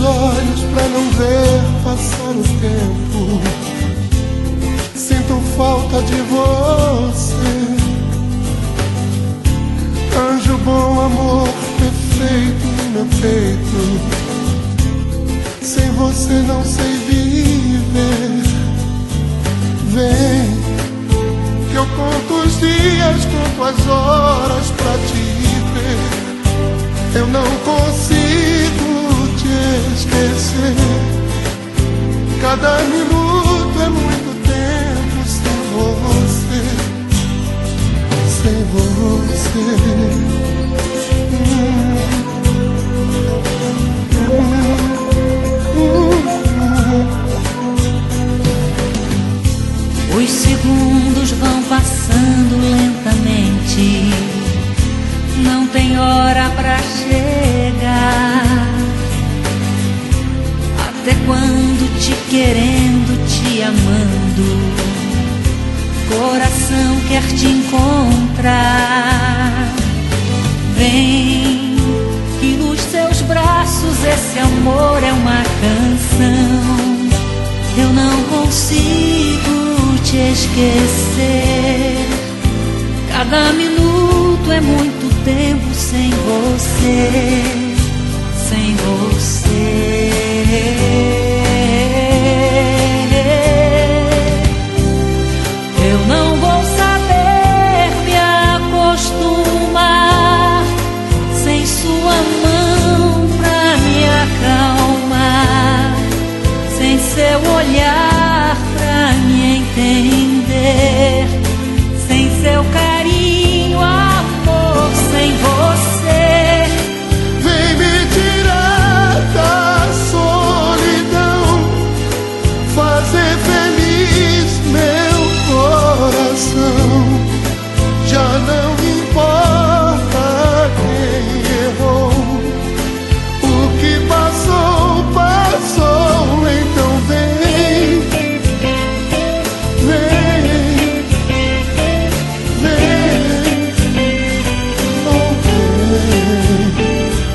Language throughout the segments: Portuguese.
olhos pra não ver passar o tempo. Sinto falta de você. Anjo bom, amor perfeito no meu peito. Sem você não sei viver. Vem, que eu conto os dias, conto as horas pra te ver. Eu não consigo te esquecer. Cada minuto é muito tempo sem você. Sem você. Os segundos vão passando lentamente, não tem hora pra chegar. Até quando te querendo, te amando, coração quer te encontrar. Vem, que nos seus braços esse amor é uma canção. Eu não consigo te esquecer. Cada minuto é muito tempo sem você. Sem você. Eu não vou saber me acostumar sem sua mão pra me acalmar, sem seu olhar pra me entender, sem seu carinho, amor, sem você. Vem me tirar da solidão, fazer feliz meu coração. Já não importa quem errou, o que passou, passou. Então vem, vem, vem, oh vem.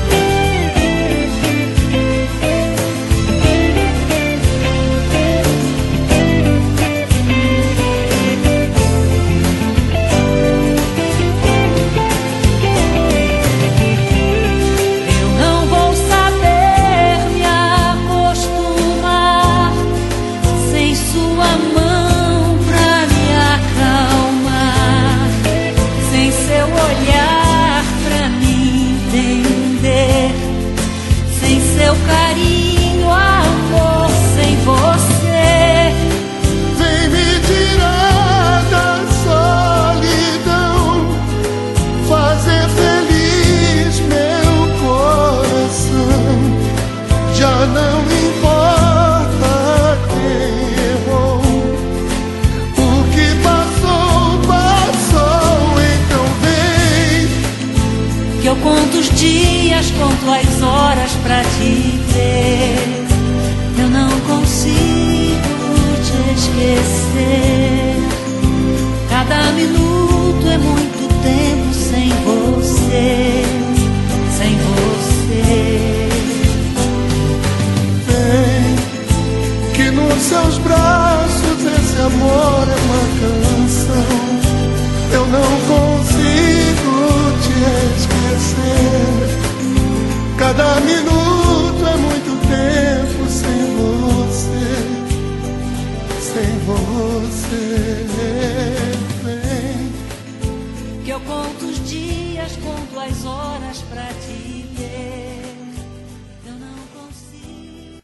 Eu não vou saber me acostumar sem sua mão pra me acalmar, sem seu olhar pra me entender, sem seu carinho, amor, sem você. Vem me tirar da solidão, fazer feliz meu coração. Já não importa quem errou, o que passou, passou. Então vem, Que eu conto os dias, conto as horas pra te ver. Eu não consigo te esquecer. Cada minuto é muito tempo sem você. Sem você. vem, que nos seus braços esse amor é uma canção. Eu não consigo te esquecer. Cada minuto é muito tempo sem você. Sem você. Vem, Que eu conto os dias, conto as horas pra te ver.